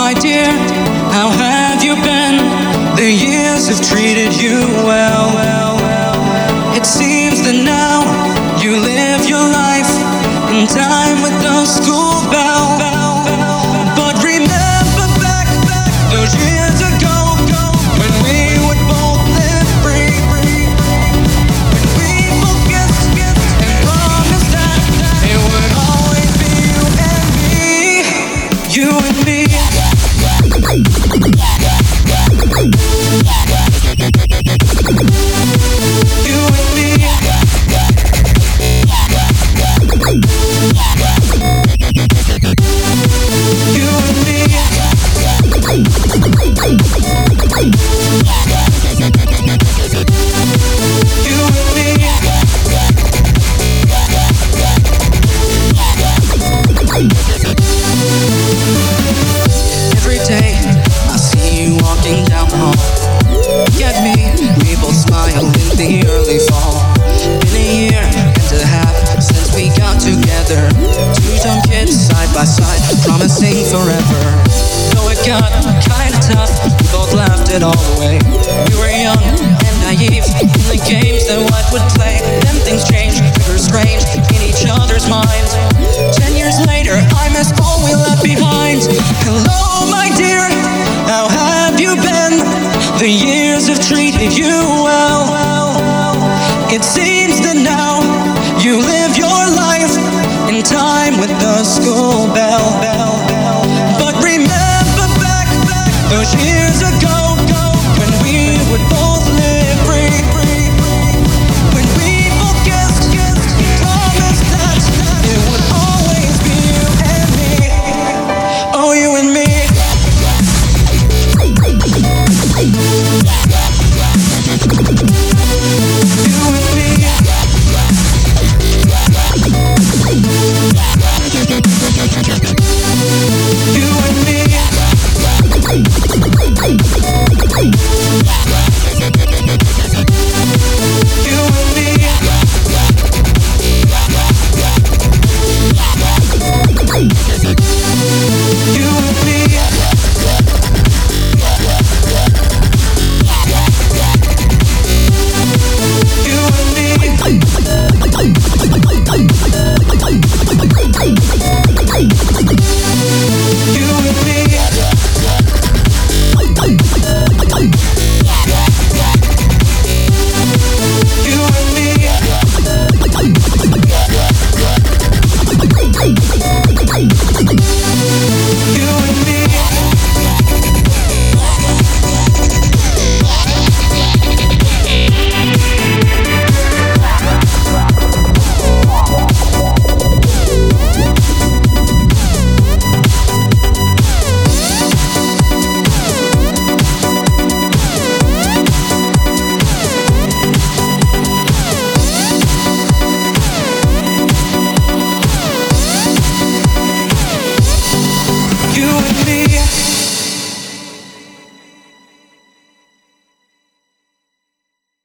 my dear, how have you been? The years have treated you well. It seems that now you live your life in time with the school bell. But remember back those years ago when we would both live free. When we both kissed and promised that it would always be you and me. You and me. You and me. You and me. You and me. Every day I see you walking down the hall. Look at me, we both smile in the early fall. Been a year and a half since we got together. Two dumb kids side by side, promising forever. Though it got kinda tough, we both laughed it all away. We were young and naive in the games that what would play. Then things changed, we were strange in each other's minds. 10 years later, I miss all we left behind. Hello, my dear, how have you been? The years have treated you well. It seems that now you live your life in time with the school bell. But remember back those years ago